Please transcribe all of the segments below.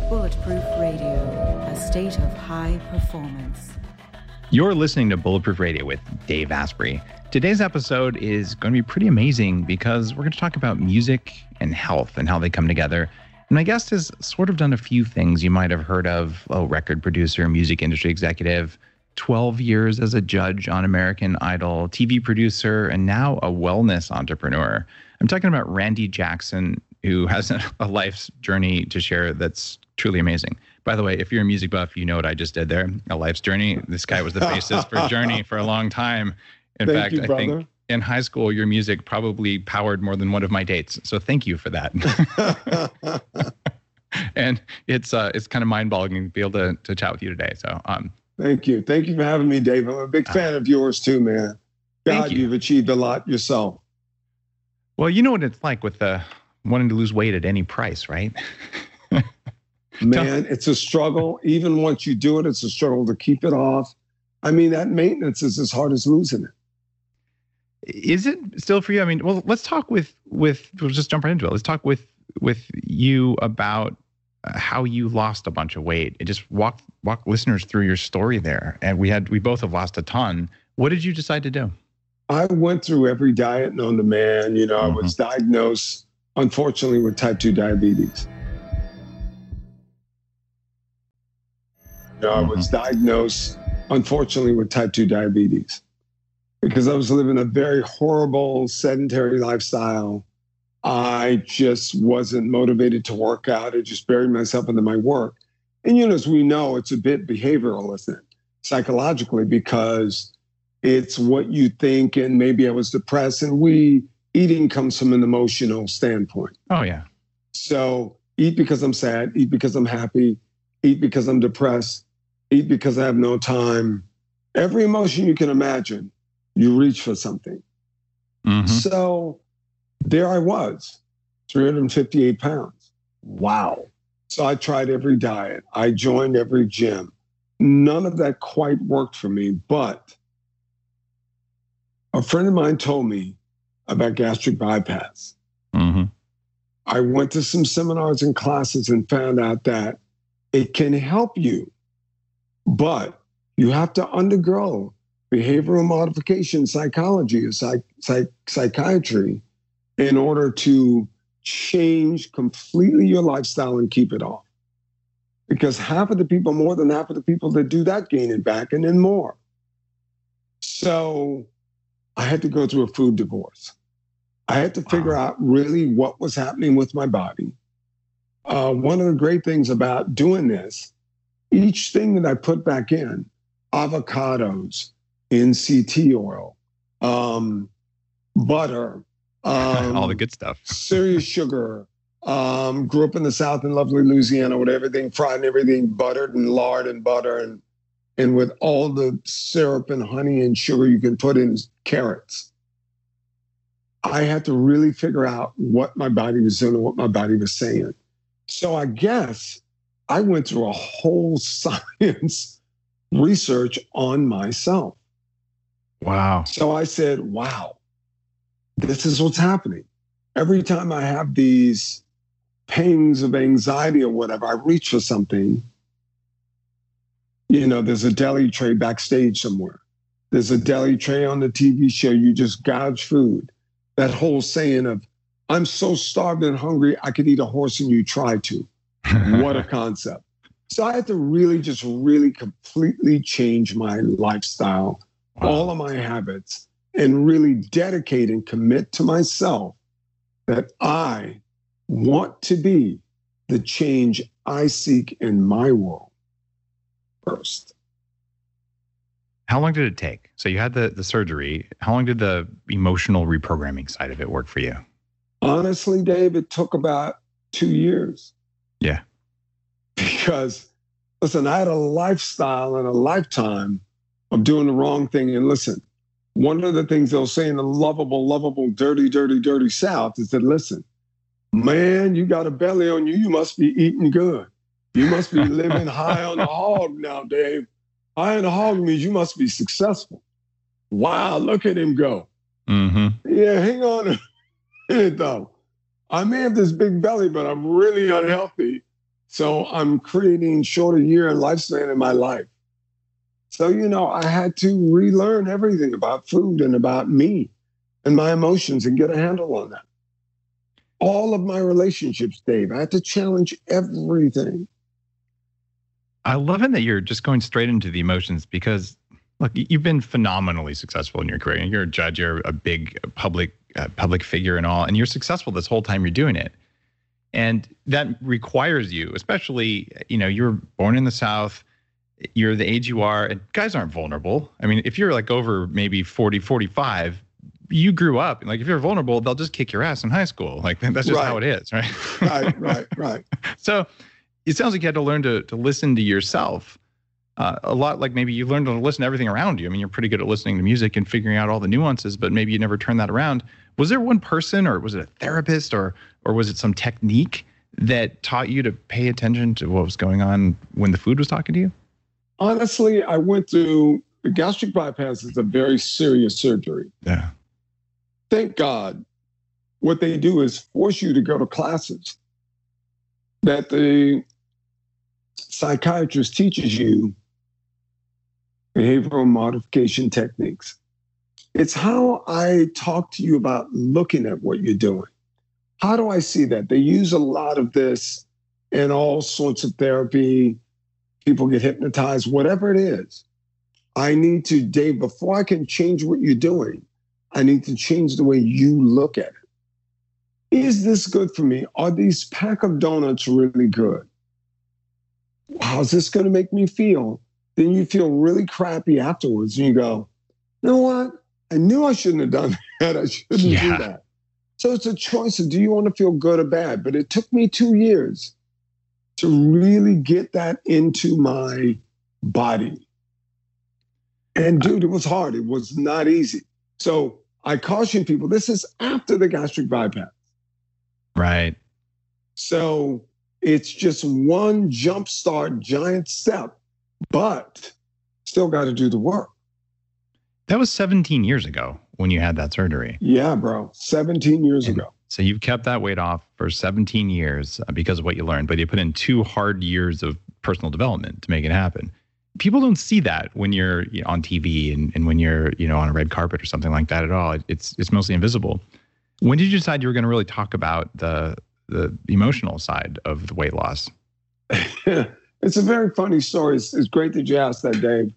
Bulletproof Radio, a state of high performance. You're listening to Bulletproof Radio with Dave Asprey. Today's episode is going to be pretty amazing because we're going to talk about music and health and how they come together. And my guest has sort of done a few things you might have heard of. Record producer, music industry executive, 12 years as a judge on American Idol, TV producer, and now a wellness entrepreneur. I'm talking about Randy Jackson, who has a life's journey to share that's truly amazing. By the way, if you're a music buff, you know what I just did there, a life's journey. This guy was the bassist for Journey for a long time. In fact, I think in high school, your music probably powered more than one of my dates. So thank you for that. And it's kind of mind-boggling to be able to chat with you today. So thank you. Thank you for having me, Dave. I'm a big fan of yours too, man. God, you've achieved a lot yourself. Well, you know what it's like with wanting to lose weight at any price, right? Man, it's a struggle. Even once you do it, it's a struggle to keep it off. I mean, that maintenance is as hard as losing it. Is it still for you? I mean, well, let's talk we'll just jump right into it. Let's talk with you about how you lost a bunch of weight. And just walk listeners through your story there. And we both have lost a ton. What did you decide to do? I went through every diet known to man. You know, I was diagnosed, unfortunately, with type 2 diabetes. I was diagnosed, unfortunately, with type 2 diabetes because I was living a very horrible, sedentary lifestyle. I just wasn't motivated to work out. I just buried myself into my work. And, you know, as we know, it's a bit behavioral, isn't it? Psychologically, because it's what you think, and maybe I was depressed, and eating comes from an emotional standpoint. Oh, yeah. So eat because I'm sad, eat because I'm happy, eat because I'm depressed, eat because I have no time. Every emotion you can imagine, you reach for something. So there I was, 358 pounds. Wow. So I tried every diet. I joined every gym. None of that quite worked for me, but a friend of mine told me about gastric bypass. I went to some seminars and classes and found out that it can help you, but you have to undergo behavioral modification psychology or psychiatry in order to change completely your lifestyle and keep it off. Because more than half of the people that do that gain it back and then more. So I had to go through a food divorce. I had to figure out really what was happening with my body. One of the great things about doing this, each thing that I put back in, avocados, NCT oil, butter, all the good stuff, serious sugar, grew up in the South in lovely Louisiana with everything fried and everything buttered and lard and butter and with all the syrup and honey and sugar you can put in carrots. I had to really figure out what my body was doing and what my body was saying. So I guess I went through a whole science research on myself. Wow. So I said, wow, this is what's happening. Every time I have these pangs of anxiety or whatever, I reach for something. You know, there's a deli tray backstage somewhere. There's a deli tray on the TV show. You just gouge food. That whole saying of, I'm so starved and hungry, I could eat a horse and you try to. What a concept. So I had to really completely change my lifestyle, all of my habits, and really dedicate and commit to myself that I want to be the change I seek in my world first. How long did it take? So you had the surgery. How long did the emotional reprogramming side of it work for you? Honestly, Dave, it took about 2 years. Yeah. Because, listen, I had a lifestyle and a lifetime of doing the wrong thing. And listen, one of the things they'll say in the lovable, dirty South is that, listen, man, you got a belly on you. You must be eating good. You must be living high on the hog now, Dave. High on the hog means you must be successful. Wow, look at him go. Yeah, hang on a minute, though. I may have this big belly, but I'm really unhealthy. So I'm creating shorter year and lifespan in my life. So, I had to relearn everything about food and about me and my emotions and get a handle on that. All of my relationships, Dave, I had to challenge everything. I love it that you're just going straight into the emotions because, look, you've been phenomenally successful in your career. You're a judge, you're a big public figure and all, and you're successful this whole time you're doing it. And that requires you, especially, you're born in the South, you're the age you are, and guys aren't vulnerable. I mean, if you're like over maybe 40, 45, you grew up, like if you're vulnerable, they'll just kick your ass in high school. Like that's just how it is, right? Right. So it sounds like you had to learn to listen to yourself a lot. Like maybe you learned to listen to everything around you. I mean, you're pretty good at listening to music and figuring out all the nuances, but maybe you never turned that around. Was there one person, or was it a therapist, or was it some technique that taught you to pay attention to what was going on when the food was talking to you? Honestly, I went through the gastric bypass. Is a very serious surgery. Yeah. Thank God. What they do is force you to go to classes that the psychiatrist teaches you behavioral modification techniques. It's how I talk to you about looking at what you're doing. How do I see that? They use a lot of this in all sorts of therapy. People get hypnotized, whatever it is. I need to, Dave, before I can change what you're doing, I need to change the way you look at it. Is this good for me? Are these pack of donuts really good? How's this going to make me feel? Then you feel really crappy afterwards and you go, you know what? I knew I shouldn't have done that. I shouldn't do that. So it's a choice of, do you want to feel good or bad? But it took me 2 years to really get that into my body. And dude, it was hard. It was not easy. So I caution people, this is after the gastric bypass. Right. So it's just one jumpstart, giant step, but still got to do the work. That was 17 years ago when you had that surgery. Yeah, bro. 17 years ago. So you've kept that weight off for 17 years because of what you learned, but you put in 2 hard years of personal development to make it happen. People don't see that when you're on TV and when you're on a red carpet or something like that at all. It's mostly invisible. When did you decide you were going to really talk about the emotional side of the weight loss? It's a very funny story. It's great that you asked that, Dave.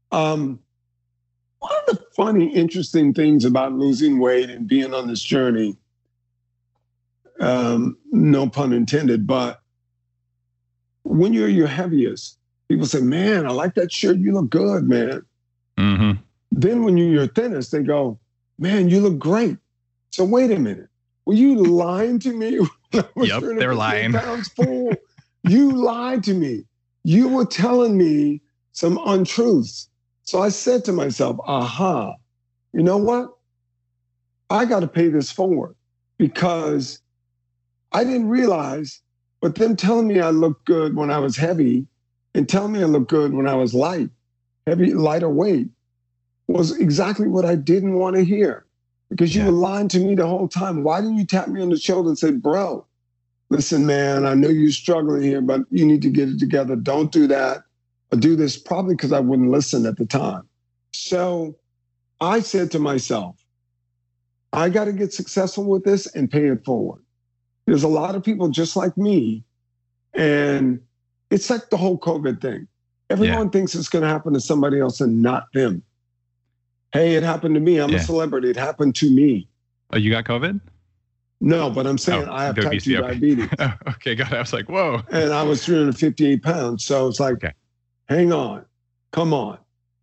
One of the funny, interesting things about losing weight and being on this journey, no pun intended, but when you're your heaviest, people say, man, I like that shirt. You look good, man. Mm-hmm. Then when you're your thinnest, they go, man, you look great. So wait a minute. Were you lying to me? Yep, they're lying. Pounds full? You lied to me. You were telling me some untruths. So I said to myself, aha, you know what? I got to pay this forward because I didn't realize, but them telling me I looked good when I was heavy and telling me I looked good when I was lighter weight was exactly what I didn't want to hear because you were lying to me the whole time. Why didn't you tap me on the shoulder and say, bro, listen, man, I know you're struggling here, but you need to get it together. Don't do that. Or do this, probably because I wouldn't listen at the time. So I said to myself, I got to get successful with this and pay it forward. There's a lot of people just like me. And it's like the whole COVID thing. Everyone thinks it's going to happen to somebody else and not them. Hey, it happened to me. I'm a celebrity. It happened to me. Oh, you got COVID? No, but I'm saying I have type 2 diabetes. Okay, got it. I was like, whoa. And I was 358 pounds. So it's like, hang on, come on.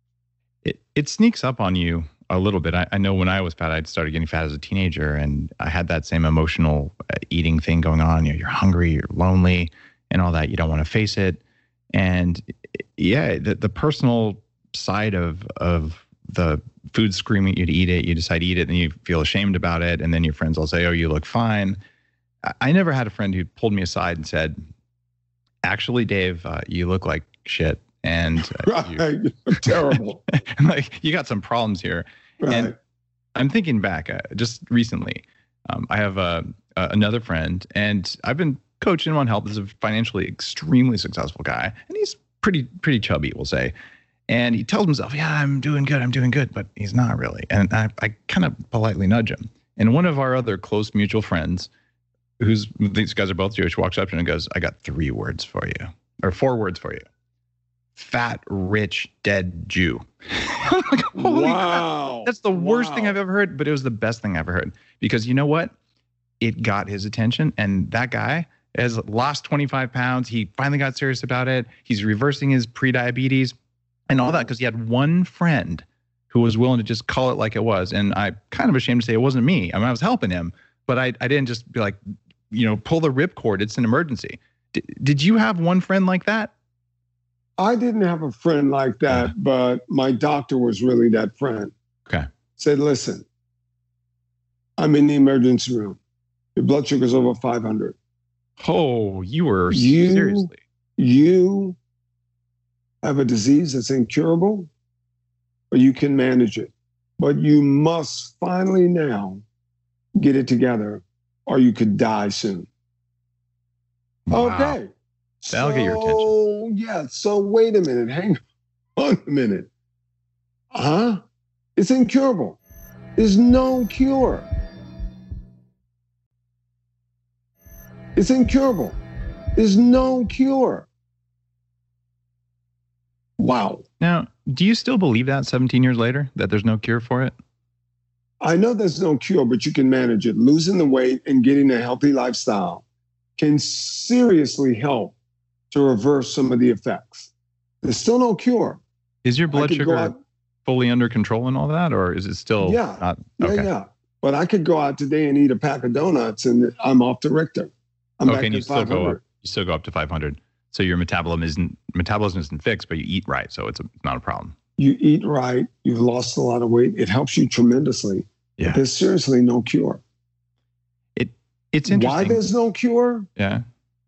It sneaks up on you a little bit. I know when I was fat, I started getting fat as a teenager, and I had that same emotional eating thing going on. You're hungry, you're lonely, and all that. You don't want to face it. And the personal side of the food screaming at you to eat it, you decide to eat it, and you feel ashamed about it, and then your friends will say, oh, you look fine. I never had a friend who pulled me aside and said, actually, Dave, you look like shit. And you're terrible. Like, you got some problems here. Right. And I'm thinking back just recently, I have another friend, and I've been coached him on health. He's a financially extremely successful guy, and he's pretty chubby, we'll say. And he tells himself, yeah, I'm doing good, but he's not really. And I kind of politely nudge him. And one of our other close mutual friends, these guys are both Jewish, walks up to him and goes, I got 3 words for you, or 4 words for you. Fat, rich, dead Jew. I'm like, holy wow. crap. That's the worst thing I've ever heard, but it was the best thing I've ever heard. Because you know what? It got his attention, and that guy has lost 25 pounds. He finally got serious about it. He's reversing his prediabetes and all that because he had one friend who was willing to just call it like it was. And I'm kind of ashamed to say it wasn't me. I mean, I was helping him, but I didn't just be like, pull the ripcord. It's an emergency. Did you have one friend like that? I didn't have a friend like that, but my doctor was really that friend. Okay. Said, listen, I'm in the emergency room. Your blood sugar's over 500. Oh, you were seriously. You have a disease that's incurable, or you can manage it. But you must finally now get it together, or you could die soon. Wow. Okay. That'll get your attention. Yeah. So wait a minute. Hang on a minute. It's incurable. There's no cure. It's incurable. There's no cure. Wow. Now, do you still believe that 17 years later, that there's no cure for it? I know there's no cure, but you can manage it. Losing the weight and getting a healthy lifestyle can seriously help to reverse some of the effects. There's still no cure. Is your blood sugar fully under control and all that, or is it still not? Okay. Yeah. But I could go out today and eat a pack of donuts and I'm off to Richter. I'm back and to 500. You still go up to 500. So your metabolism isn't fixed, but you eat right, so it's not a problem. You eat right. You've lost a lot of weight. It helps you tremendously. Yeah. But there's seriously no cure. It's interesting. Why there's no cure? Yeah.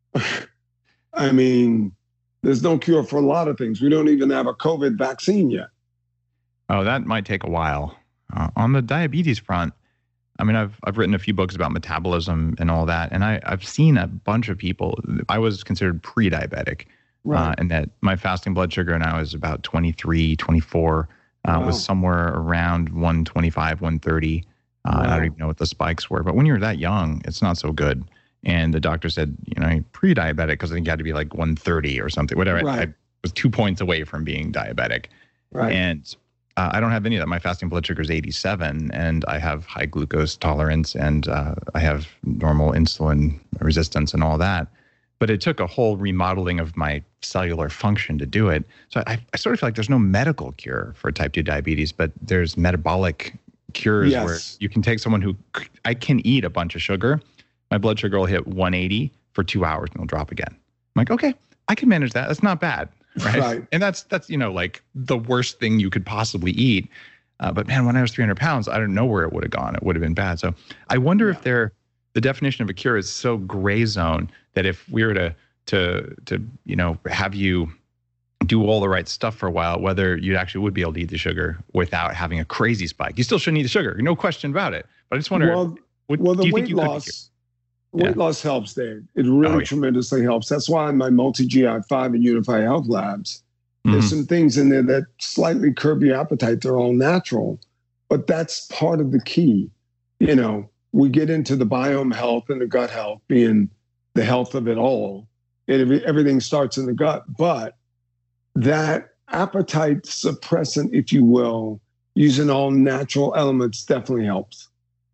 I mean, there's no cure for a lot of things. We don't even have a COVID vaccine yet. Oh, that might take a while. On the diabetes front, I mean, I've written a few books about metabolism and all that, and I've seen a bunch of people. I was considered pre-diabetic, Right. And that my fasting blood sugar, and I was about 23, 24, was somewhere around 125, 130. I don't even know what the spikes were, but when you're that young, it's not so good. And the doctor said, pre-diabetic, because I think you had to be like 130 or something, whatever. Right. I was 2 points away from being diabetic. Right. And I don't have any of that. My fasting blood sugar is 87, and I have high glucose tolerance, and I have normal insulin resistance and all that. But it took a whole remodeling of my cellular function to do it. So I sort of feel like there's no medical cure for type 2 diabetes, but there's metabolic cures where you can take someone who, I can eat a bunch of sugar. My blood sugar will hit 180 for 2 hours and it'll drop again. I'm like, okay, I can manage that. That's not bad. Right. And that's like the worst thing you could possibly eat. But man, when I was 300 pounds, I don't know where it would have gone. It would have been bad. So I wonder if the definition of a cure is so gray zone that if we were to have you do all the right stuff for a while, whether you actually would be able to eat the sugar without having a crazy spike. You still shouldn't eat the sugar, no question about it. But I just wonder, the weight loss helps, Dave. It really tremendously helps. That's why in my Multi-GI5 and Unify Health Labs, there's some things in there that slightly curb your appetite. They're all natural, but that's part of the key. We get into the biome health and the gut health being the health of it all. Everything starts in the gut, but that appetite suppressant, if you will, using all natural elements definitely helps.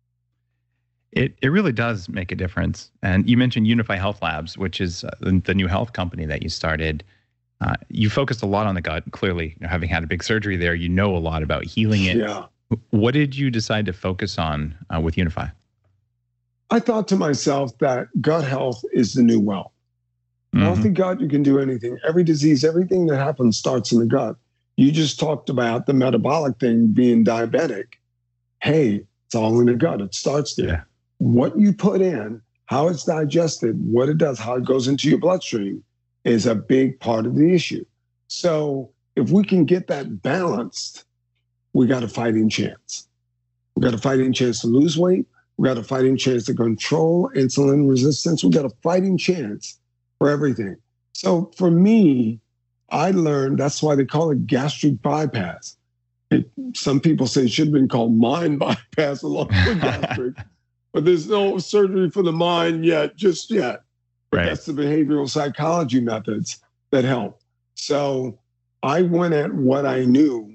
It really does make a difference. And you mentioned Unify Health Labs, which is the new health company that you started. You focused a lot on the gut. Clearly, having had a big surgery there, you know a lot about healing it. Yeah. What did you decide to focus on with Unify? I thought to myself that gut health is the new wealth. Healthy gut, you can do anything. Every disease, everything that happens starts in the gut. You just talked about the metabolic thing being diabetic. Hey, it's all in the gut. It starts there. Yeah. What you put in, how it's digested, what it does, how it goes into your bloodstream is a big part of the issue. So if we can get that balanced, we got a fighting chance. We got a fighting chance to lose weight, We got a fighting chance to control insulin resistance. We got a fighting chance for everything. So for me, I learned that's why they call it gastric bypass. Some people say it should have been called mind bypass along with gastric, but there's no surgery for the mind yet, just yet. But Right. that's the behavioral psychology methods that help. So I went at what I knew.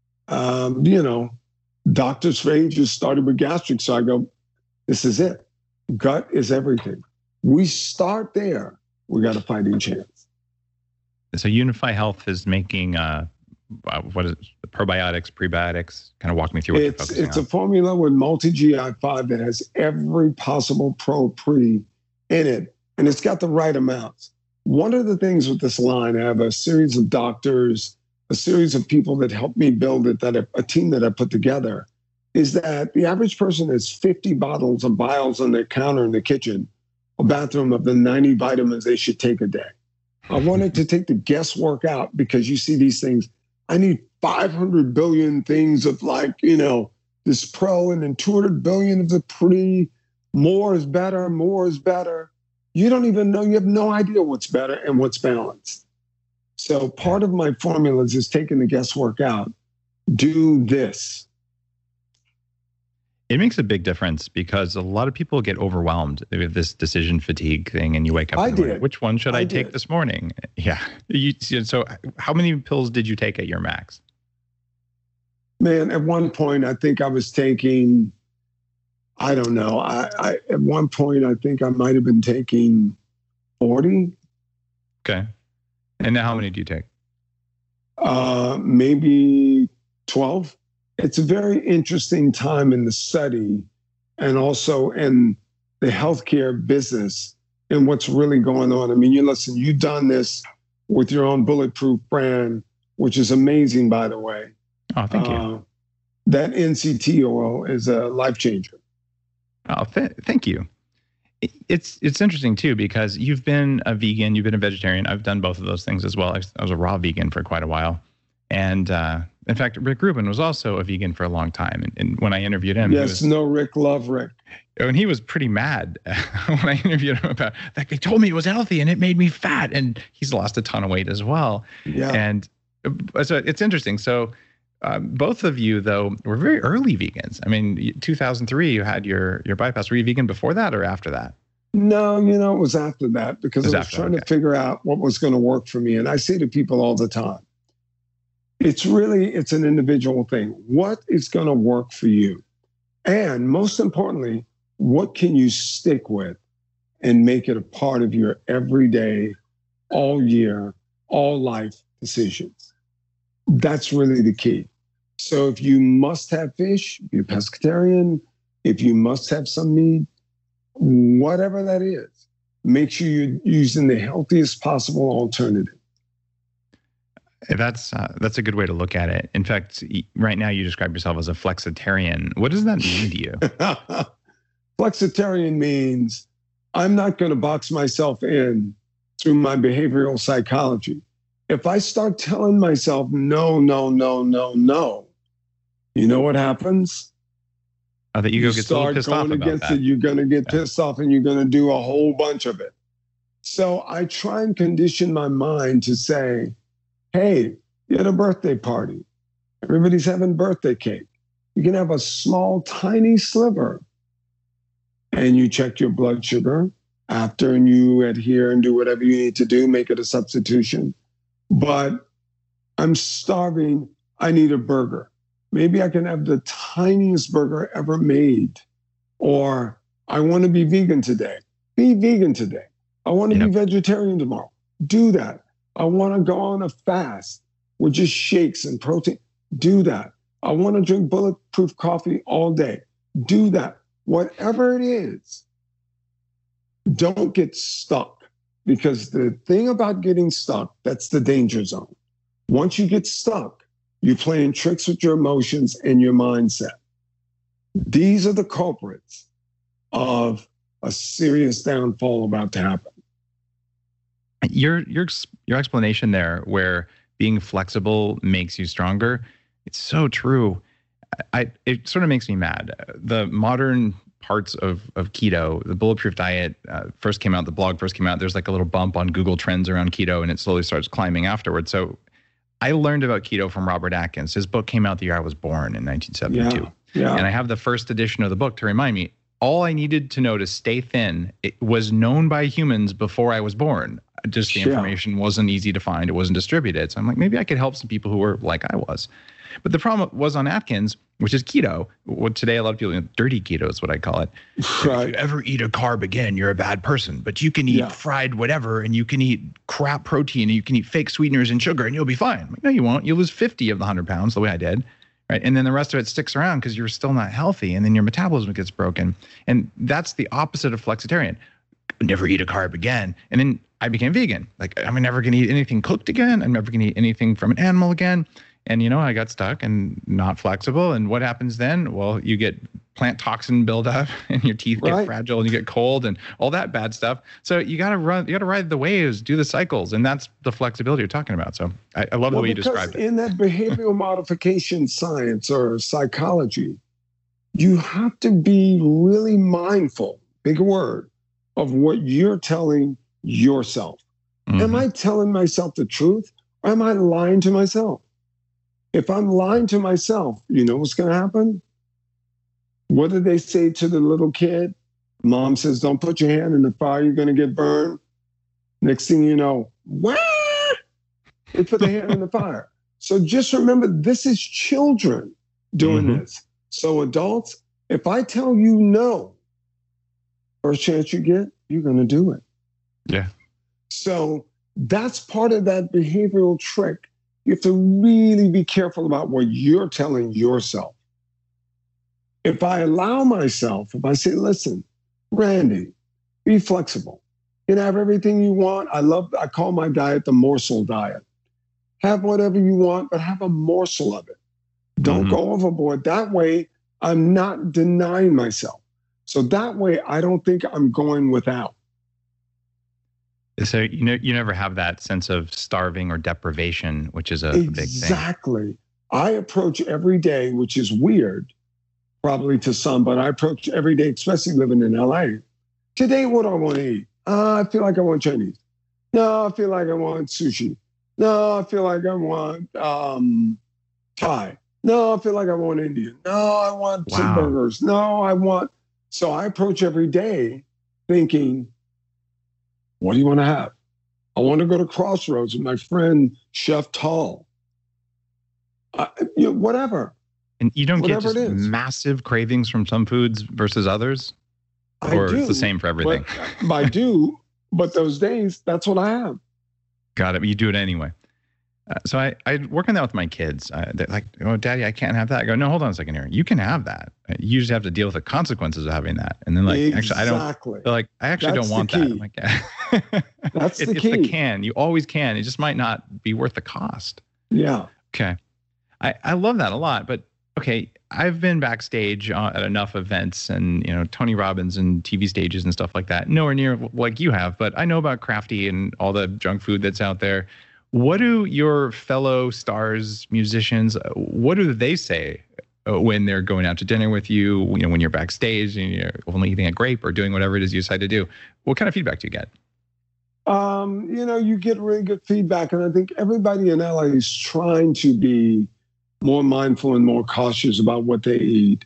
Doctors for ages started with gastric. So I go, this is it. Gut is everything. We start there. We got a fighting chance. So Unify Health is making what is it? Probiotics, prebiotics? Kind of walk me through what you're focusing It's on. a formula with multi-GI5 that has every possible pro-pre in it, and it's got the right amounts. One of the things with this line, I have a series of doctors, a series of people that helped me build it, a team that I put together, is that the average person has 50 bottles of vials on their counter in the kitchen, a bathroom of the 90 vitamins they should take a day. I wanted to take the guesswork out because you see these things. I need 500 billion things of this pro and then 200 billion of the pre. More is better, more is better. You don't even know, you have no idea what's better and what's balanced. So part of my formulas is taking the guesswork out. Do this. It makes a big difference because a lot of people get overwhelmed with this decision fatigue thing, and you wake up I and you're like, did. which one should I take did. this morning? Yeah. So how many pills did you take at your max? Man, at one point, I think I was taking, I don't know. At one point, I think I might have been taking 40, Okay. And now how many do you take? maybe 12. It's a very interesting time in the study and also in the healthcare business and what's really going on. I mean, you've done this with your own Bulletproof brand, which is amazing, by the way. Oh, thank you. That NCT oil is a life changer. Oh, thank you. It's interesting too, because you've been a vegan, you've been a vegetarian. I've done both of those things as well. I was a raw vegan for quite a while. And in fact, Rick Rubin was also a vegan for a long time. And when I interviewed him, Rick, love Rick. And he was pretty mad when I interviewed him about that. They told me it was healthy and it made me fat. And he's lost a ton of weight as well. Yeah. And so it's interesting. So both of you, though, were very early vegans. I mean, 2003, you had your bypass. Were you vegan before that or after that? No, it was after that because I was trying to figure out what was going to work for me. And I say to people all the time, it's an individual thing. What is going to work for you? And most importantly, what can you stick with and make it a part of your everyday, all year, all life decisions? That's really the key. So if you must have fish, be a pescatarian. If you must have some meat, whatever that is, make sure you're using the healthiest possible alternative. That's a good way to look at it. In fact, right now you describe yourself as a flexitarian. What does that mean to you? Flexitarian means I'm not going to box myself in through my behavioral psychology. If I start telling myself no, no, no, no, no, you know what happens? The ego gets a little pissed off about that. You're going to get pissed off and you're going to do a whole bunch of it. So I try and condition my mind to say, hey, you had a birthday party. Everybody's having birthday cake. You can have a small, tiny sliver. And you check your blood sugar after and you adhere and do whatever you need to do, make it a substitution. But I'm starving. I need a burger. Maybe I can have the tiniest burger ever made. Or I want to be vegan today. Be vegan today. I want to be vegetarian tomorrow. Do that. I want to go on a fast with just shakes and protein. Do that. I want to drink bulletproof coffee all day. Do that. Whatever it is, don't get stuck. Because the thing about getting stuck, that's the danger zone. Once you get stuck, you're playing tricks with your emotions and your mindset. These are the culprits of a serious downfall about to happen. Your explanation there, where being flexible makes you stronger, it's so true. It sort of makes me mad. The modern parts of keto. The Bulletproof Diet first came out, the blog first came out. There's like a little bump on Google Trends around keto, and it slowly starts climbing afterwards. So I learned about keto from Robert Atkins. His book came out the year I was born in 1972. Yeah. And I have the first edition of the book to remind me, all I needed to know to stay thin, it was known by humans before I was born. Just the information wasn't easy to find. It wasn't distributed. So I'm like, maybe I could help some people who were like I was. But the problem was on Atkins, which is keto. What today a lot of people, dirty keto is what I call it. Right. If you ever eat a carb again, you're a bad person. But you can eat fried whatever, and you can eat crap protein, and you can eat fake sweeteners and sugar, and you'll be fine. I'm like, no, you won't. You'll lose 50 of the 100 pounds the way I did. Right. And then the rest of it sticks around because you're still not healthy, and then your metabolism gets broken. And that's the opposite of flexitarian. Never eat a carb again. And then I became vegan. Like, I'm never going to eat anything cooked again. I'm never going to eat anything from an animal again. And, I got stuck and not flexible. And what happens then? Well, you get plant toxin buildup and your teeth get fragile and you get cold and all that bad stuff. So you got to ride the waves, do the cycles. And that's the flexibility you're talking about. So I love the way you described it. In that behavioral modification science or psychology, you have to be really mindful, big word, of what you're telling yourself. Mm-hmm. Am I telling myself the truth, or am I lying to myself? If I'm lying to myself, you know what's going to happen? What did they say to the little kid? Mom says, don't put your hand in the fire, you're going to get burned. Next thing you know, wah! They put their hand in the fire. So just remember, this is children doing this. So adults, if I tell you no, first chance you get, you're going to do it. Yeah. So that's part of that behavioral trick. You have to really be careful about what you're telling yourself. If I allow myself, if I say, listen, Randy, be flexible. You can have everything you want. I call my diet the morsel diet. Have whatever you want, but have a morsel of it. Don't go overboard. That way, I'm not denying myself. So that way, I don't think I'm going without. So, you never have that sense of starving or deprivation, which is a big thing. Exactly. I approach every day, which is weird, probably to some, but I approach every day, especially living in LA. Today, what do I want to eat? I feel like I want Chinese. No, I feel like I want sushi. No, I feel like I want Thai. No, I feel like I want Indian. No, I want some burgers. No, I want... So I approach every day thinking, what do you want to have? I want to go to Crossroads with my friend, Chef Tall. Whatever. And you don't get just massive cravings from some foods versus others? Or it's the same for everything? I do, but those days, that's what I have. Got it. You do it anyway. So I work on that with my kids. They're like, oh, Daddy, I can't have that. I go, no, hold on a second here. You can have that. You just have to deal with the consequences of having that. And then actually, I don't. They're like, I actually don't want that. I'm like, yeah. That's the key. It's the can. You always can. It just might not be worth the cost. Yeah. Okay. I love that a lot. But okay, I've been backstage at enough events and, Tony Robbins and TV stages and stuff like that. Nowhere near like you have, but I know about Crafty and all the junk food that's out there. What do your fellow stars, musicians, what do they say when they're going out to dinner with you, when you're backstage and you're only eating a grape or doing whatever it is you decide to do? What kind of feedback do you get? You get really good feedback. And I think everybody in LA is trying to be more mindful and more cautious about what they eat.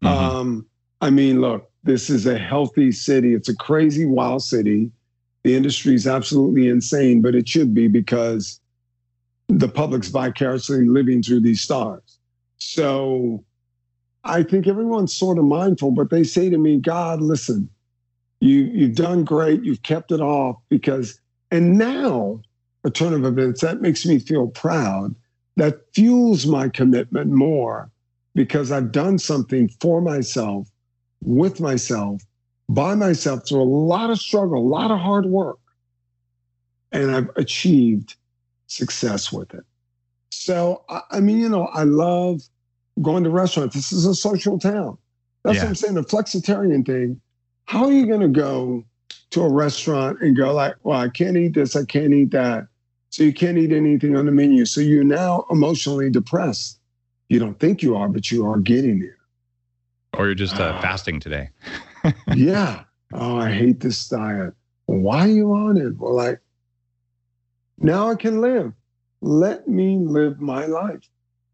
Look, this is a healthy city. It's a crazy, wild city. The industry is absolutely insane, but it should be because the public's vicariously living through these stars. So I think everyone's sort of mindful, but they say to me, God, listen, you've done great. You've kept it off and now a turn of events, that makes me feel proud. That fuels my commitment more because I've done something for myself, with myself, by myself through a lot of struggle, a lot of hard work. And I've achieved success with it. So, I love going to restaurants. This is a social town. That's what I'm saying, the flexitarian thing. How are you going to go to a restaurant and go like, well, I can't eat this, I can't eat that. So you can't eat anything on the menu. So you're now emotionally depressed. You don't think you are, but you are getting there. Or you're just fasting today. Yeah. Oh, I hate this diet. Well, why are you on it? Well, now I can live. Let me live my life.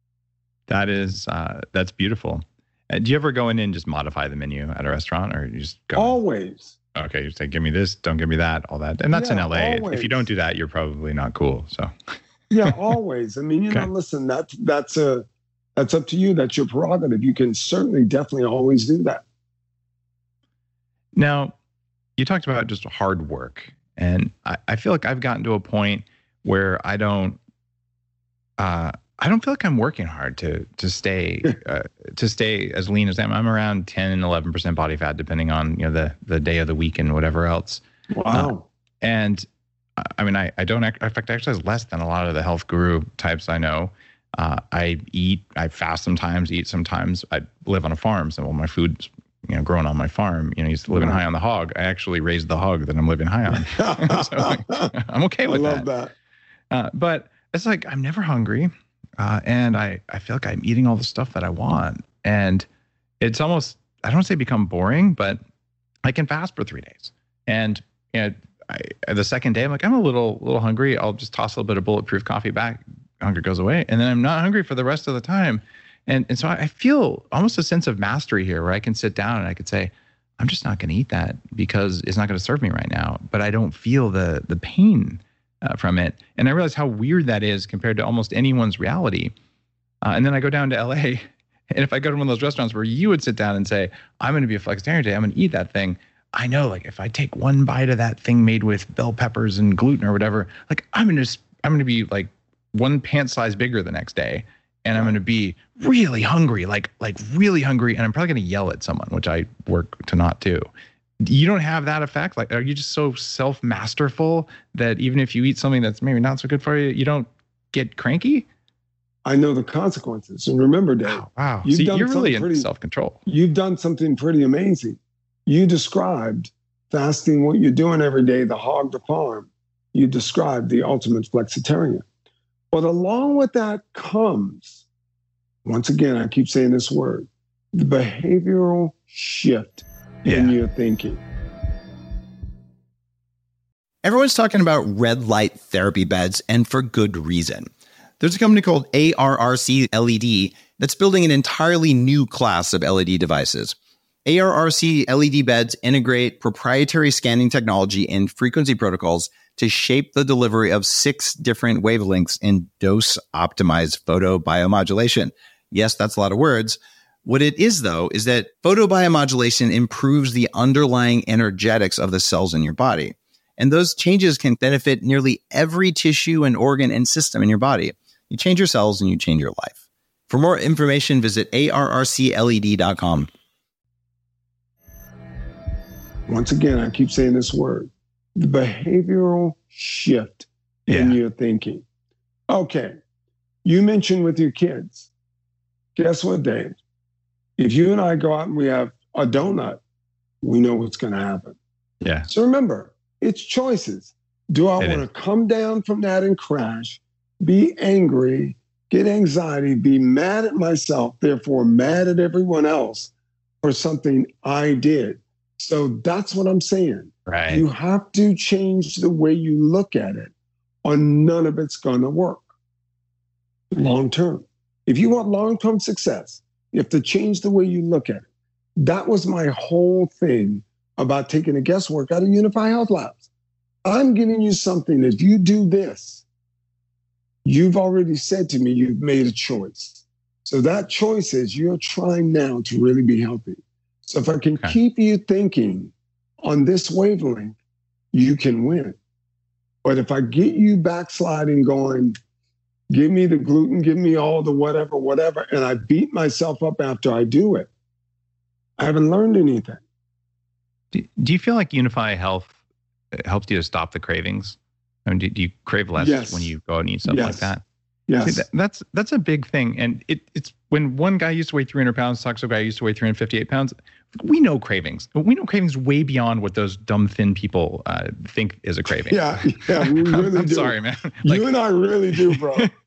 That's beautiful. Do you ever go in and just modify the menu at a restaurant, or you just go? Always. Okay, you say, give me this, don't give me that, all that. And that's in LA. Always. If you don't do that, you're probably not cool. So yeah, always. I mean, listen, that's up to you. That's your prerogative. You can certainly, definitely always do that. Now, you talked about just hard work. And I feel like I've gotten to a point where I don't feel like I'm working hard to stay as lean as I am. I'm around 10 and 11% body fat, depending on the day of the week and whatever else. Wow. And I mean, I exercise less than a lot of the health guru types I know. I fast sometimes, eat sometimes. I live on a farm, so all my food's growing on my farm. Used to living high on the hog. I actually raised the hog that I'm living high on. So I'm okay with that. I love that. But it's like I'm never hungry. And I feel like I'm eating all the stuff that I want. And it's almost, I don't say become boring, but I can fast for 3 days. And the second day, I'm like, I'm a little hungry. I'll just toss a little bit of bulletproof coffee back. Hunger goes away. And then I'm not hungry for the rest of the time. And so I feel almost a sense of mastery here, where I can sit down and I could say, I'm just not going to eat that because it's not going to serve me right now. But I don't feel the pain from it. And I realize how weird that is compared to almost anyone's reality. And then I go down to LA, and if I go to one of those restaurants where you would sit down and say, I'm going to be a flexitarian today, I'm going to eat that thing. I know, like, if I take one bite of that thing made with bell peppers and gluten or whatever, like I'm going to be like one pant size bigger the next day. And I'm going to be really hungry, like really hungry. And I'm probably going to yell at someone, which I work to not do. You don't have that effect? Like, are you just so self-masterful that even if you eat something that's maybe not so good for you, you don't get cranky? I know the consequences. And remember, Dave. Wow. You're really in self-control. You've done something pretty amazing. You described fasting, what you're doing every day, the hog to farm. You described the ultimate flexitarian. But along with that comes, once again, I keep saying this word, the behavioral shift in your thinking. Everyone's talking about red light therapy beds, and for good reason. There's a company called ARRC LED that's building an entirely new class of LED devices. ARRC LED beds integrate proprietary scanning technology and frequency protocols to shape the delivery of 6 different wavelengths in dose-optimized photobiomodulation. Yes, that's a lot of words. What it is, though, is that photobiomodulation improves the underlying energetics of the cells in your body. And those changes can benefit nearly every tissue and organ and system in your body. You change your cells and you change your life. For more information, visit arrcled.com. Once again, I keep saying this word, the behavioral shift in your thinking. Okay, you mentioned with your kids. Guess what, Dave? If you and I go out and we have a donut, we know what's going to happen. Yeah. So remember, it's choices. Do I want to come down from that and crash, be angry, get anxiety, be mad at myself, therefore mad at everyone else for something I did? So that's what I'm saying. Right. You have to change the way you look at it, or none of it's going to work long term. If you want long-term success, you have to change the way you look at it. That was my whole thing about taking the guesswork out of Unify Health Labs. I'm giving you something. If you do this, you've already said to me you've made a choice. So that choice is you're trying now to really be healthy. So if I can keep you thinking on this wavelength, you can win. But if I get you backsliding, going, give me the gluten, give me all the whatever, and I beat myself up after I do it, I haven't learned anything. Do you feel like Unify Health helps you to stop the cravings? I mean, do you crave less when you go and eat something like that? Yes. See, that's a big thing. And it's when one guy used to weigh 300 pounds, talks to a guy who used to weigh 358 pounds, we know cravings. But we know cravings way beyond what those dumb, thin people think is a craving. Yeah, we really I'm do. sorry, man. You and I really do, bro.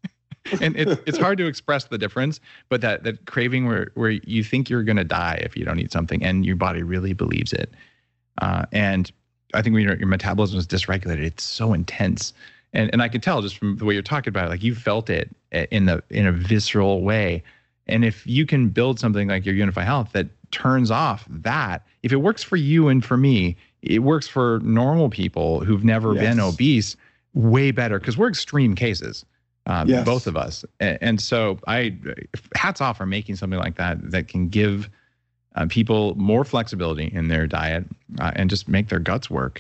And it's hard to express the difference, but that craving where you think you're going to die if you don't eat something and your body really believes it. And I think when your metabolism is dysregulated, it's so intense. And I can tell just from the way you're talking about it, like you felt it in a visceral way. And if you can build something like your Unify Health that turns off that, if it works for you and for me, it works for normal people who've never been obese way better, because we're extreme cases, both of us. And so hats off for making something like that can give people more flexibility in their diet and just make their guts work.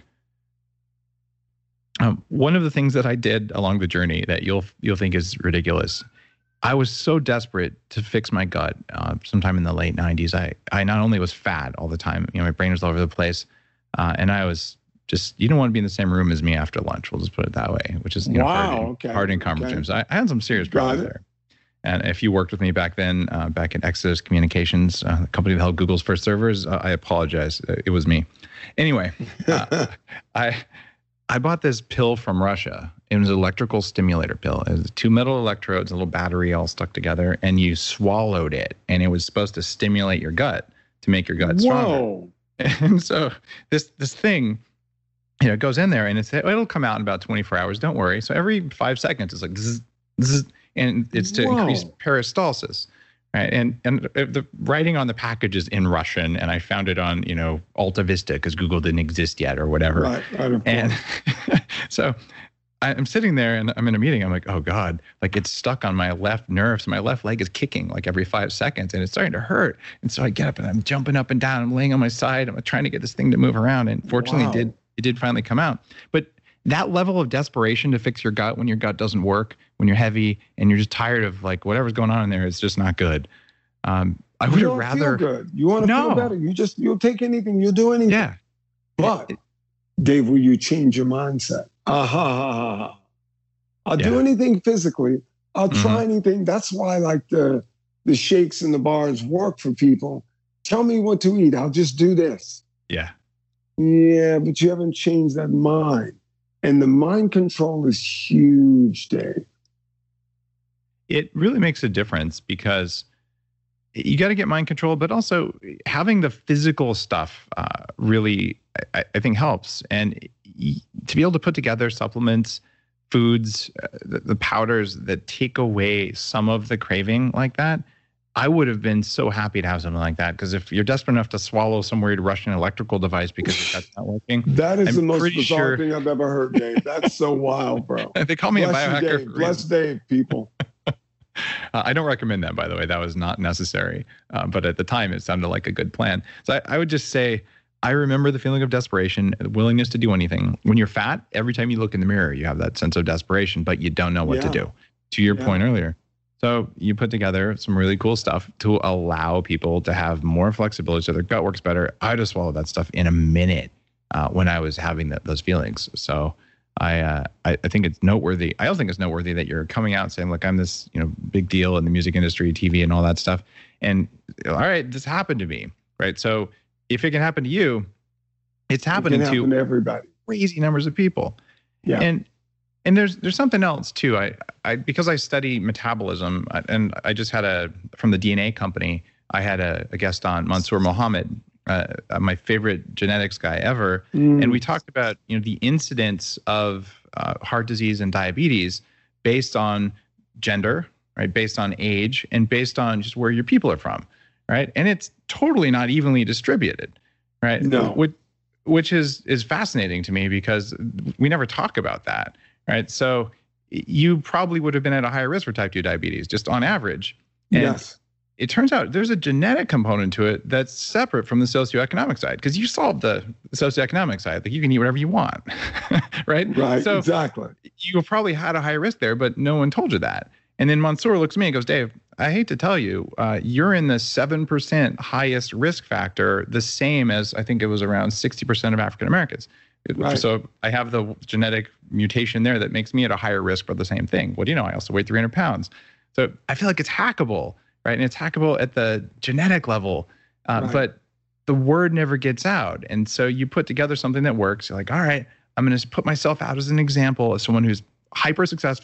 One of the things that I did along the journey that you'll think is ridiculous, I was so desperate to fix my gut sometime in the late 90s. I not only was fat all the time, my brain was all over the place, and I was just, you don't want to be in the same room as me after lunch. We'll just put it that way, which is hard in common terms. I had some serious problems there. And if you worked with me back then, back at Exodus Communications, the company that held Google's first servers, I apologize. It was me. Anyway, I bought this pill from Russia. It was an electrical stimulator pill. It was 2 metal electrodes, a little battery all stuck together, and you swallowed it. And it was supposed to stimulate your gut to make your gut stronger. And so this thing, it goes in there and it'll come out in about 24 hours. Don't worry. So every 5 seconds, it's like this is, and it's to increase peristalsis. Right. And the writing on the package is in Russian, and I found it on, Alta Vista because Google didn't exist yet or whatever. Right. And so I'm sitting there and I'm in a meeting. I'm like, oh God, like it's stuck on my left nerve. So my left leg is kicking like every 5 seconds and it's starting to hurt. And so I get up and I'm jumping up and down. I'm laying on my side. I'm trying to get this thing to move around. And fortunately it did finally come out. But that level of desperation to fix your gut when your gut doesn't work, when you're heavy and you're just tired of like whatever's going on in there, it's just not good. I would have rather. Feel good. You want to feel better. You'll take anything. You'll do anything. Yeah. But Dave, will you change your mindset? I'll do anything physically. I'll try anything. That's why like the shakes and the bars work for people. Tell me what to eat. I'll just do this. Yeah. Yeah, but you haven't changed that mind. And the mind control is huge, Dave. It really makes a difference because you got to get mind control, but also having the physical stuff really, I think, helps. And to be able to put together supplements, foods, the powders that take away some of the craving like that, I would have been so happy to have something like that. Because if you're desperate enough to swallow some weird Russian electrical device because your gut's not working, that is the most bizarre thing I've ever heard, Dave. That's so wild, bro. They call me a biohacker. Dave. Bless Dave, people. I don't recommend that, by the way. That was not necessary. But at the time, it sounded like a good plan. So I would just say, I remember the feeling of desperation, the willingness to do anything. When you're fat, every time you look in the mirror, you have that sense of desperation, but you don't know what to do. To your point earlier. So you put together some really cool stuff to allow people to have more flexibility so their gut works better. I just swallowed that stuff in a minute when I was having those feelings. So I think it's noteworthy. I also think it's noteworthy that you're coming out saying, look, I'm this big deal in the music industry, TV and all that stuff. And all right, this happened to me, right? So if it can happen to you, it's happening to everybody. Crazy numbers of people. Yeah. And there's something else too. I because I study metabolism, and I just had from the DNA company, I had a guest on, Mansour Mohammed, my favorite genetics guy ever, and we talked about the incidence of heart disease and diabetes based on gender, right? Based on age, and based on just where your people are from, right? And it's totally not evenly distributed, right? No. Which is fascinating to me because we never talk about that. Right. So you probably would have been at a higher risk for type 2 diabetes, just on average. And yes. It turns out there's a genetic component to it that's separate from the socioeconomic side, because you solve the socioeconomic side. Like you can eat whatever you want. Right. Right. So exactly. You probably had a high risk there, but no one told you that. And then Mansour looks at me and goes, Dave, I hate to tell you, you're in the 7% highest risk factor, the same as I think it was around 60% of African Americans. Right. So I have the genetic mutation there that makes me at a higher risk for the same thing. Well, I also weigh 300 pounds. So I feel like it's hackable, right? And it's hackable at the genetic level, but the word never gets out. And so you put together something that works. You're like, all right, I'm going to put myself out as an example of someone who's hyper successful,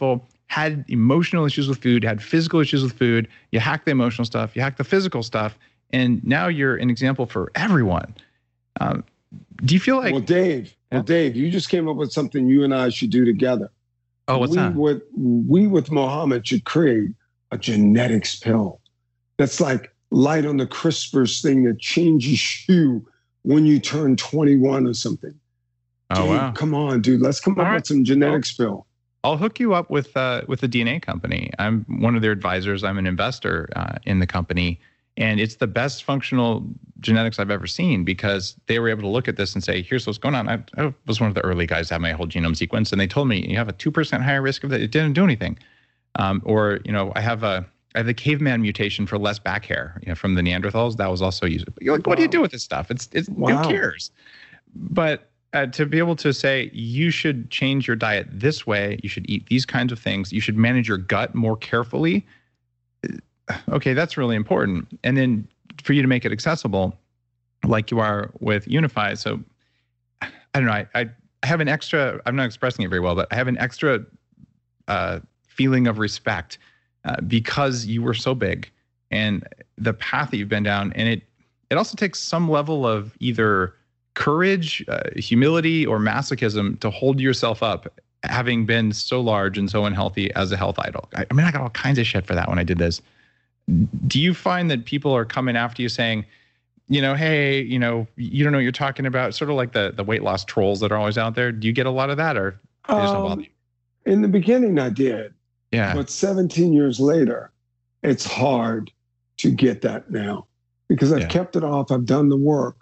had emotional issues with food, had physical issues with food. You hack the emotional stuff, you hack the physical stuff, and now you're an example for everyone. Do you feel like... Well, Dave, you just came up with something you and I should do together. Oh, what's that? We with Mohammed should create a genetics pill that's like light on the CRISPR thing that changes you when you turn 21 or something. Oh, dude, wow. Come on, dude. Let's come up with some genetics pill. I'll hook you up with the DNA company. I'm one of their advisors. I'm an investor in the company. And it's the best functional genetics I've ever seen because they were able to look at this and say, here's what's going on. I was one of the early guys to have my whole genome sequenced. And they told me you have a 2% higher risk of that. It didn't do anything. Or, I have the caveman mutation for less back hair, from the Neanderthals. That was also used. You're like, what do you do with this stuff? Who cares? But to be able to say, you should change your diet this way, you should eat these kinds of things, you should manage your gut more carefully. Okay, that's really important. And then for you to make it accessible, like you are with Unify. So I don't know, I have an extra, I'm not expressing it very well, but I have an extra feeling of respect because you were so big and the path that you've been down. And it also takes some level of either courage, humility, or masochism to hold yourself up, having been so large and so unhealthy as a health idol. I got all kinds of shit for that when I did this. Do you find that people are coming after you saying, hey, you don't know what you're talking about, sort of like the weight loss trolls that are always out there? Do you get a lot of that, or they just don't bother you? In the beginning, I did. Yeah. But 17 years later, it's hard to get that now because I've kept it off. I've done the work.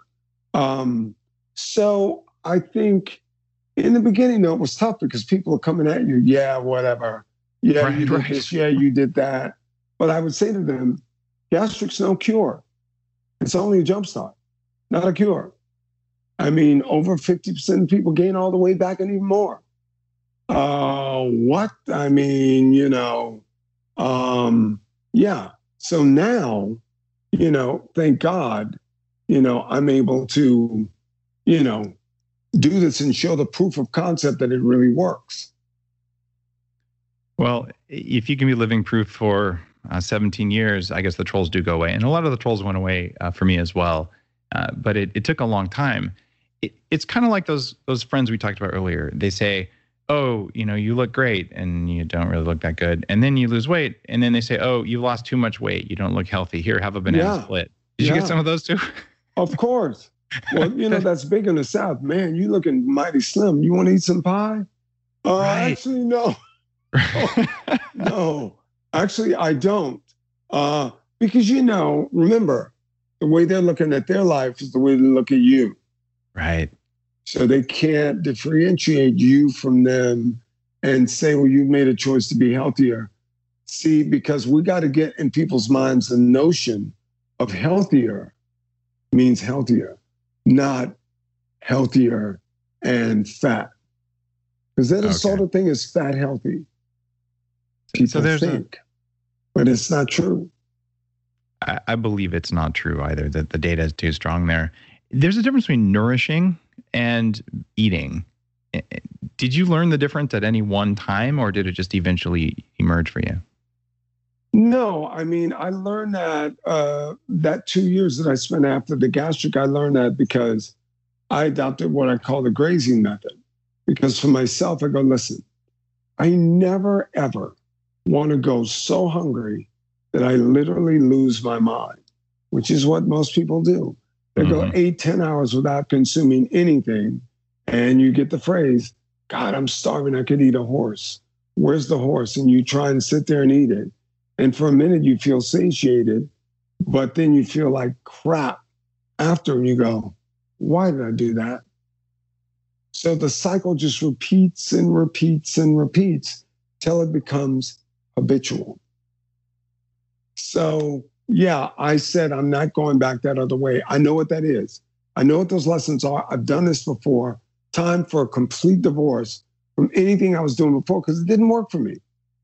So I think in the beginning, though, it was tough because people are coming at you. Yeah, whatever. Yeah, you did this. Yeah, you did that. But I would say to them, gastric's no cure. It's only a jumpstart, not a cure. I mean, over 50% of people gain all the way back and even more. What? I mean, yeah. So now, thank God, I'm able to, do this and show the proof of concept that it really works. Well, if you can be living proof for 17 years, I guess the trolls do go away. And a lot of the trolls went away for me as well. But it took a long time. It's kind of like those friends we talked about earlier. They say, oh, you look great and you don't really look that good. And then you lose weight. And then they say, oh, you lost too much weight. You don't look healthy. Here, have a banana split. Did you get some of those too? Of course. Well, that's big in the South. Man, you looking mighty slim. You want to eat some pie? Right. Actually, no. No. Actually, I don't. Because, remember, the way they're looking at their life is the way they look at you. Right. So they can't differentiate you from them and say, well, you've made a choice to be healthier. See, because we got to get in people's minds the notion of healthier means healthier, not healthier and fat. Because that is sort of thing as fat healthy. People think, but it's not true. I believe it's not true either, that the data is too strong there. There's a difference between nourishing and eating. Did you learn the difference at any one time, or did it just eventually emerge for you? No, I mean, I learned that 2 years that I spent after the gastric, I learned that because I adopted what I call the grazing method. Because for myself, I go, listen, I never, ever want to go so hungry that I literally lose my mind, which is what most people do. They go 8-10 hours without consuming anything, and you get the phrase, God, I'm starving, I could eat a horse. Where's the horse? And you try and sit there and eat it. And for a minute, you feel satiated, but then you feel like crap after, and you go, why did I do that? So the cycle just repeats and repeats and repeats till it becomes habitual. So, yeah, I said, I'm not going back that other way. I know what that is. I know what those lessons are. I've done this before. Time for a complete divorce from anything I was doing before because it didn't work for me.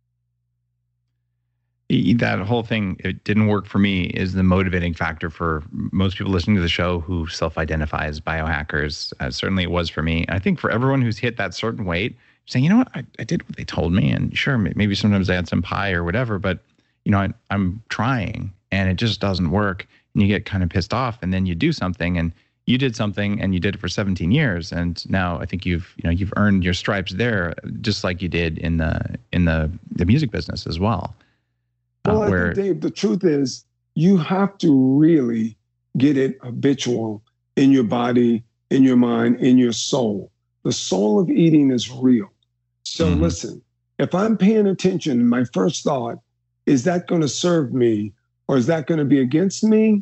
That whole thing, it didn't work for me, is the motivating factor for most people listening to the show who self-identify as biohackers. Certainly it was for me. I think for everyone who's hit that certain weight, saying, you know what, I did what they told me, and sure, maybe sometimes I had some pie or whatever, but I'm trying and it just doesn't work, and you get kind of pissed off, and then you do something, and you did something, and you did it for 17 years, and now I think you've earned your stripes there, just like you did in the music business as well. Well, I think, Dave, the truth is you have to really get it habitual in your body, in your mind, in your soul. The soul of eating is real. So listen, if I'm paying attention, my first thought, is that going to serve me or is that going to be against me?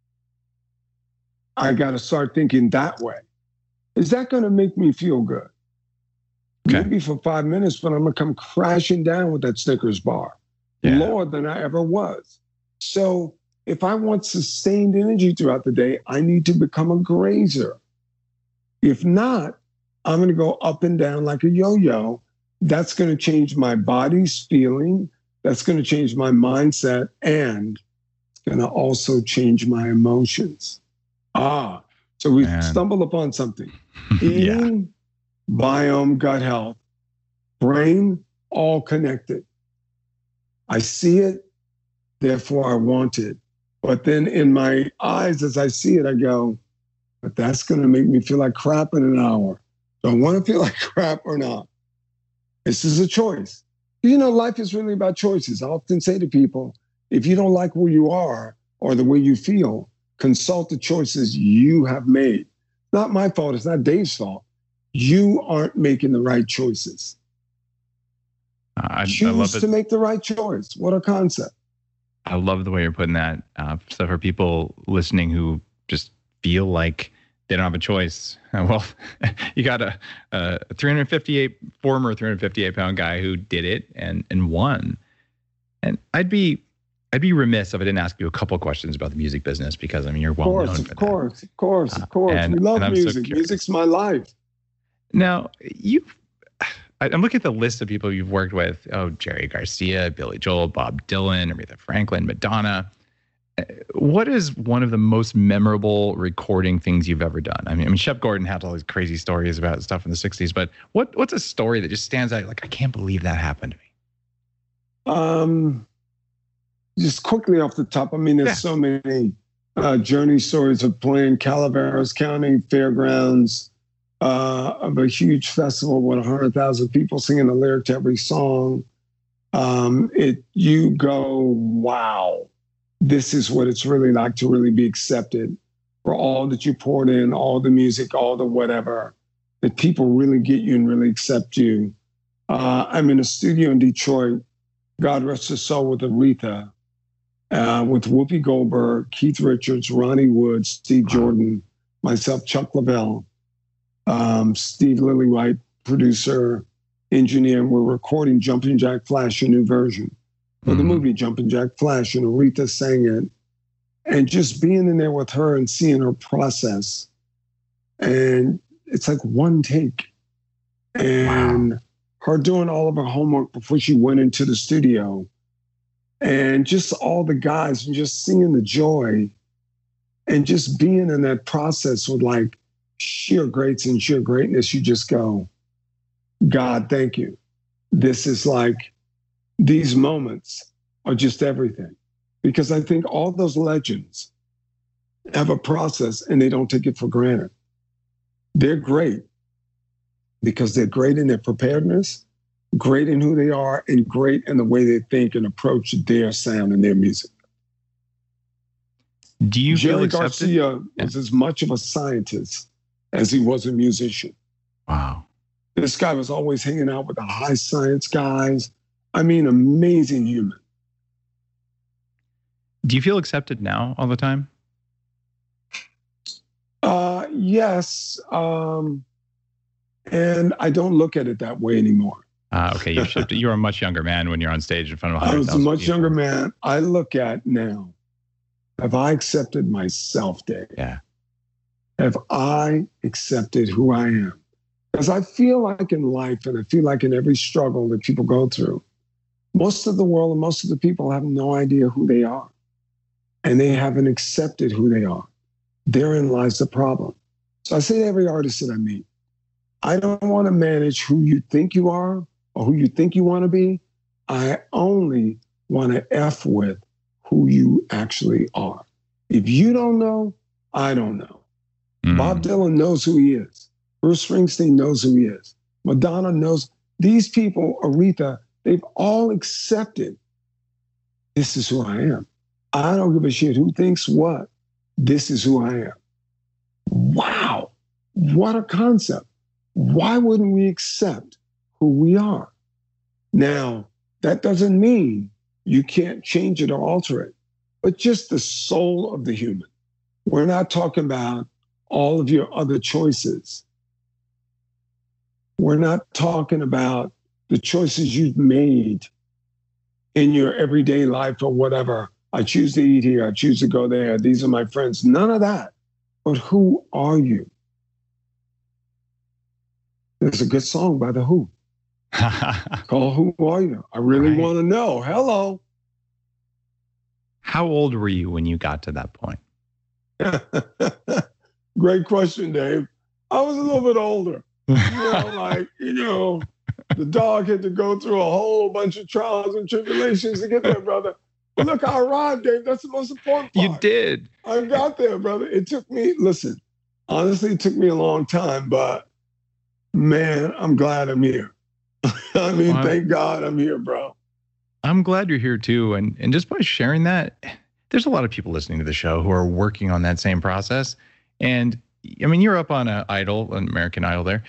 I got to start thinking that way. Is that going to make me feel good? Okay. Maybe for 5 minutes, but I'm going to come crashing down with that Snickers bar. Yeah. Lower than I ever was. So if I want sustained energy throughout the day, I need to become a grazer. If not, I'm going to go up and down like a yo-yo. That's going to change my body's feeling. That's going to change my mindset. And it's going to also change my emotions. So we stumbled upon something. Eating, biome, gut health, brain, all connected. I see it, therefore I want it. But then in my eyes, as I see it, I go, but that's going to make me feel like crap in an hour. Do I want to feel like crap or not? This is a choice. Life is really about choices. I often say to people, if you don't like where you are or the way you feel, consult the choices you have made. Not my fault. It's not Dave's fault. You aren't making the right choices. Choose to make the right choice. What a concept. I love the way you're putting that. So for people listening who just feel like they don't have a choice, well, you got a former 358-pound guy who did it and won. And I'd be remiss if I didn't ask you a couple of questions about the music business, because you're well known for that. Of course. We love music. So music's my life. Now, I'm looking at the list of people you've worked with. Oh, Jerry Garcia, Billy Joel, Bob Dylan, Aretha Franklin, Madonna. What is one of the most memorable recording things you've ever done? I mean, Shep Gordon had all these crazy stories about stuff in the 60s, but what's a story that just stands out? Like, I can't believe that happened to me. Just quickly off the top, there's so many journey stories of playing Calaveras County Fairgrounds, of a huge festival with 100,000 people singing the lyric to every song. You go, wow, this is what it's really like to really be accepted for all that you poured in, all the music, all the whatever, that people really get you and really accept you. I'm in a studio in Detroit, God rest his soul, with Aretha, with Whoopi Goldberg, Keith Richards, Ronnie Wood, Steve Jordan, myself, Chuck Lavelle, Steve Lillywhite, producer, engineer, and we're recording Jumpin' Jack Flash, a new version of the movie Jumpin' Jack Flash, and Aretha sang it. And just being in there with her and seeing her process. And it's like one take. And her doing all of her homework before she went into the studio. And just all the guys and just seeing the joy and just being in that process with like sheer greats and sheer greatness, you just go, God, thank you. This is like, these moments are just everything. Because I think all those legends have a process and they don't take it for granted. They're great because they're great in their preparedness, great in who they are, and great in the way they think and approach their sound and their music. Do you feel Jerry accepted? Garcia was as much of a scientist as he was a musician. Wow. This guy was always hanging out with the high science guys. Amazing human. Do you feel accepted now all the time? Yes. And I don't look at it that way anymore. Okay, you've shifted. You're a much younger man when you're on stage in front of 100,000 I was a much people. younger man. I look at now, have I accepted myself, Dave? Yeah. Have I accepted who I am? Because I feel like in life, and I feel like in every struggle that people go through, most of the world and most of the people have no idea who they are. And they haven't accepted who they are. Therein lies the problem. So I say to every artist that I meet, I don't want to manage who you think you are or who you think you want to be. I only want to F with who you actually are. If you don't know, I don't know. Bob Dylan knows who he is. Bruce Springsteen knows who he is. Madonna knows. These people, Aretha, they've all accepted this is who I am. I don't give a shit who thinks what. This is who I am. Wow. What a concept. Why wouldn't we accept who we are? Now, that doesn't mean you can't change it or alter it, but just the soul of the human. We're not talking about all of your other choices. We're not talking about the choices you've made in your everyday life or whatever. I choose to eat here. I choose to go there. These are my friends. None of that. But who are you? There's a good song by The Who called Who Are You? I really want to know. Hello. How old were you when you got to that point? Great question, Dave. I was a little bit older. The dog had to go through a whole bunch of trials and tribulations to get there, brother. But look, I arrived, Dave. That's the most important part. You did. I got there, brother. It took me, listen, honestly, it took me a long time, but man, I'm glad I'm here. I mean, thank God I'm here, bro. I'm glad you're here too. And just by sharing that, there's a lot of people listening to the show who are working on that same process. And I mean, you're up on an American Idol there,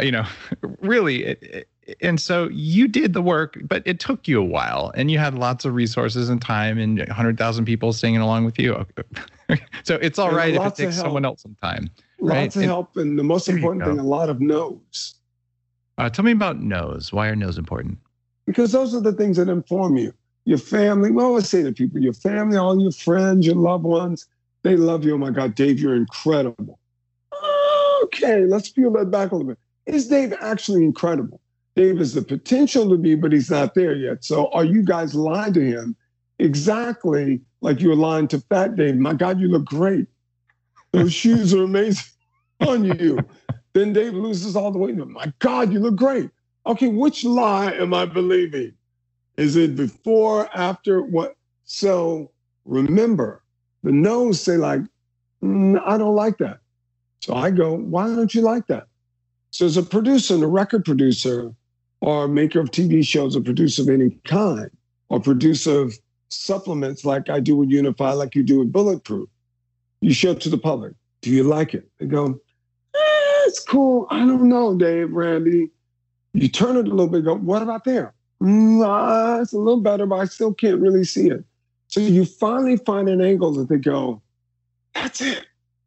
really. And so you did the work, but it took you a while and you had lots of resources and time and 100,000 people singing along with you. So it's all right if it takes someone else some time. Right? Lots of help. And the most important thing, a lot of no's. Tell me about no's. Why are no's important? Because those are the things that inform you. Your family, we always say to people, your family, all your friends, your loved ones, they love you. Oh my God, Dave, you're incredible. Okay, let's peel that back a little bit. Is Dave actually incredible? Dave has the potential to be, but he's not there yet. So are you guys lying to him exactly like you were lying to Fat Dave? My God, you look great. Those shoes are amazing on you. Then Dave loses all the weight. My God, you look great. Okay, which lie am I believing? Is it before, after, what? So remember, the no's say like, I don't like that. So I go, why don't you like that? So as a producer and a record producer or maker of TV shows, a producer of any kind, or producer of supplements like I do with Unify, like you do with Bulletproof, you show it to the public. Do you like it? They go, it's cool. I don't know, Dave, Randy. You turn it a little bit, go, what about there? It's a little better, but I still can't really see it. So you finally find an angle that they go, that's it.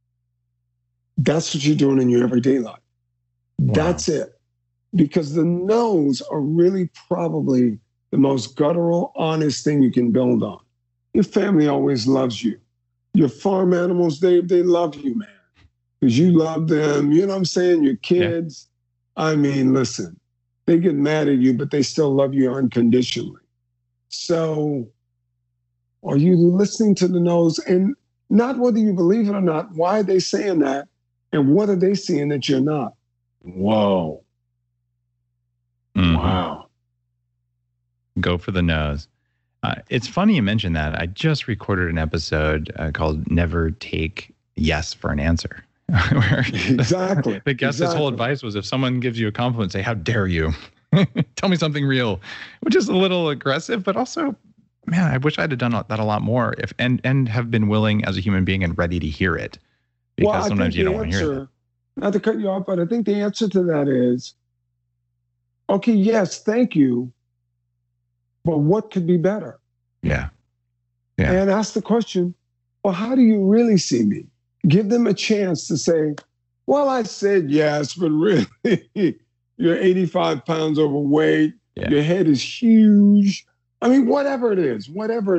That's what you're doing in your everyday life. Wow. That's it. Because the no's are really probably the most guttural, honest thing you can build on. Your family always loves you. Your farm animals, Dave, they love you, man. Because you love them. You know what I'm saying? Your kids. Yeah. I mean, listen, they get mad at you, but they still love you unconditionally. So are you listening to the no's? And not whether you believe it or not, why are they saying that? And what are they seeing that you're not? Whoa. Mm-hmm. Wow. Go for the nose. It's funny you mentioned that. I just recorded an episode called Never Take Yes for an Answer. Exactly. The guest's whole advice was if someone gives you a compliment, say, how dare you? Tell me something real, which is a little aggressive, but also, man, I wish I'd have done that a lot more and have been willing as a human being and ready to hear it. Because sometimes you don't want to hear that. Not to cut you off, but I think the answer to that is, okay, yes, thank you, but what could be better? Yeah. And ask the question, well, how do you really see me? Give them a chance to say, well, I said yes, but really, you're 85 pounds overweight. Yeah. Your head is huge. I mean, whatever it is.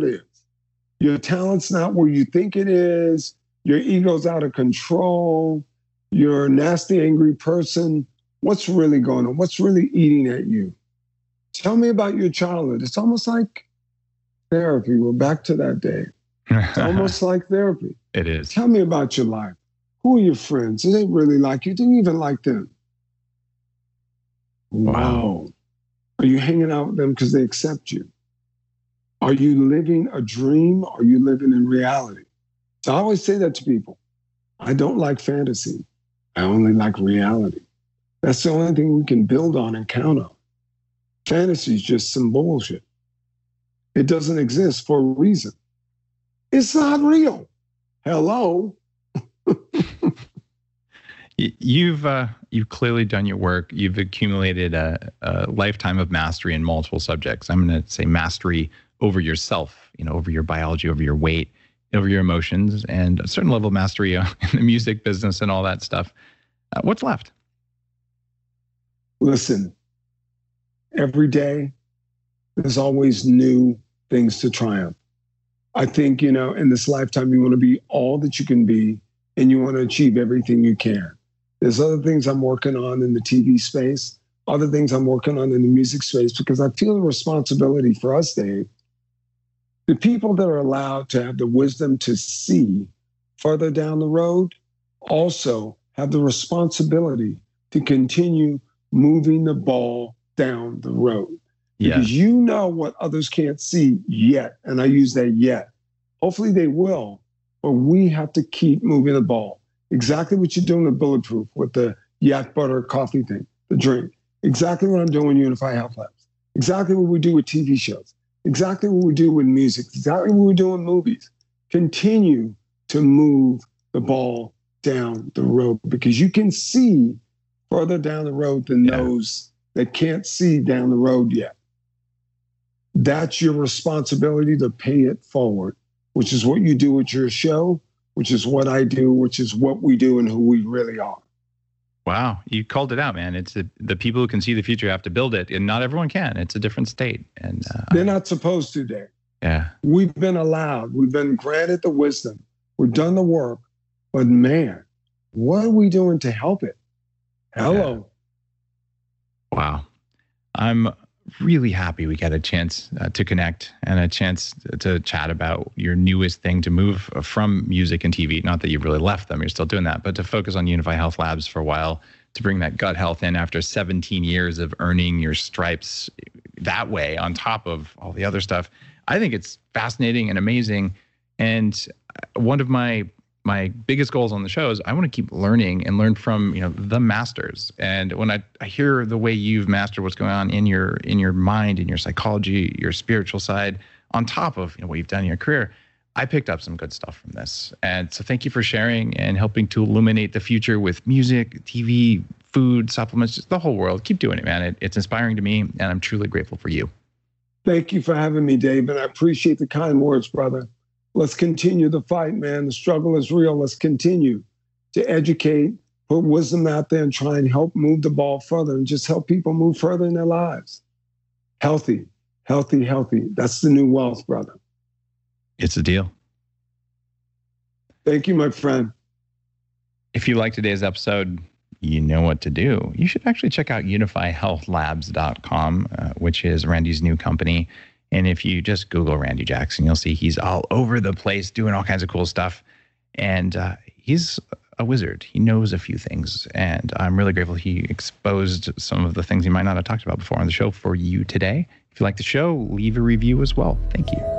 Your talent's not where you think it is. Your ego's out of control. You're a nasty, angry person. What's really going on? What's really eating at you? Tell me about your childhood. It's almost like therapy. We're back to that day. It's almost like therapy. It is. Tell me about your life. Who are your friends? Do they really like you? Do you even like them? Wow. Are you hanging out with them because they accept you? Are you living a dream? Or are you living in reality? So I always say that to people. I don't like fantasy. I only like reality. That's the only thing we can build on and count on. Fantasy is just some bullshit. It doesn't exist for a reason. It's not real. Hello. You've clearly done your work. You've accumulated a lifetime of mastery in multiple subjects. I'm going to say mastery over yourself, over your biology, over your weight, over your emotions, and a certain level of mastery in the music business and all that stuff. What's left? Listen, every day there's always new things to triumph. I think, in this lifetime, you want to be all that you can be, and you want to achieve everything you can. There's other things I'm working on in the TV space, other things I'm working on in the music space, because I feel the responsibility for us, Dave. The people that are allowed to have the wisdom to see further down the road also have the responsibility to continue moving the ball down the road. Yeah. Because you know what others can't see yet, and I use that yet. Hopefully they will, but we have to keep moving the ball. Exactly what you're doing with Bulletproof, with the yak butter coffee thing, the drink. Exactly what I'm doing with Unify Health Labs. Exactly what we do with TV shows. Exactly what we do with music. Exactly what we do in movies. Continue to move the ball down the road, because you can see further down the road than those that can't see down the road yet. That's your responsibility to pay it forward, which is what you do with your show, which is what I do, which is what we do and who we really are. Wow. You called it out, man. It's the people who can see the future have to build it, and not everyone can. It's a different state. And they're not supposed to, Dave. Yeah. We've been allowed. We've been granted the wisdom. We've done the work. But man, what are we doing to help it? Hello. Yeah. Wow. I'm really happy we got a chance to connect and a chance to chat about your newest thing, to move from music and TV. Not that you've really left them, you're still doing that, but to focus on Unify Health Labs for a while, to bring that gut health in after 17 years of earning your stripes that way on top of all the other stuff. I think it's fascinating and amazing. And one of my biggest goals on the show is I want to keep learning and learn from, the masters. And when I hear the way you've mastered what's going on in your mind, in your psychology, your spiritual side, on top of what you've done in your career, I picked up some good stuff from this. And so thank you for sharing and helping to illuminate the future with music, TV, food, supplements, just the whole world. Keep doing it, man. It's inspiring to me, and I'm truly grateful for you. Thank you for having me, Dave. And I appreciate the kind words, brother. Let's continue the fight, man. The struggle is real. Let's continue to educate, put wisdom out there, and try and help move the ball further and just help people move further in their lives. Healthy, healthy, healthy. That's the new wealth, brother. It's a deal. Thank you, my friend. If you like today's episode, you know what to do. You should actually check out unifyhealthlabs.com, which is Randy's new company. And if you just Google Randy Jackson, you'll see he's all over the place doing all kinds of cool stuff. And he's a wizard. He knows a few things. And I'm really grateful he exposed some of the things he might not have talked about before on the show for you today. If you like the show, leave a review as well. Thank you.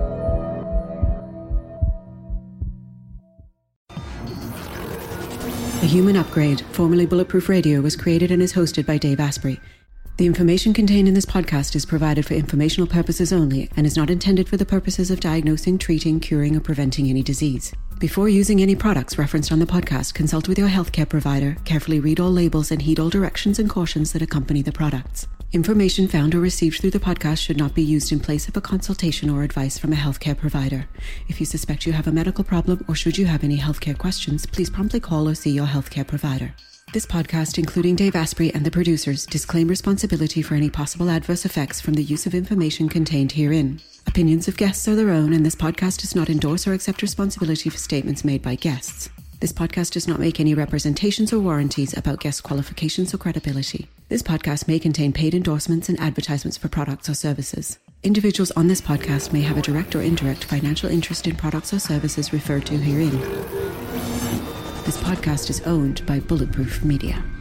The Human Upgrade, formerly Bulletproof Radio, was created and is hosted by Dave Asprey. The information contained in this podcast is provided for informational purposes only and is not intended for the purposes of diagnosing, treating, curing, or preventing any disease. Before using any products referenced on the podcast, consult with your healthcare provider, carefully read all labels, and heed all directions and cautions that accompany the products. Information found or received through the podcast should not be used in place of a consultation or advice from a healthcare provider. If you suspect you have a medical problem or should you have any healthcare questions, please promptly call or see your healthcare provider. This podcast, including Dave Asprey and the producers, disclaim responsibility for any possible adverse effects from the use of information contained herein. Opinions of guests are their own, and this podcast does not endorse or accept responsibility for statements made by guests. This podcast does not make any representations or warranties about guest qualifications or credibility. This podcast may contain paid endorsements and advertisements for products or services. Individuals on this podcast may have a direct or indirect financial interest in products or services referred to herein. This podcast is owned by Bulletproof Media.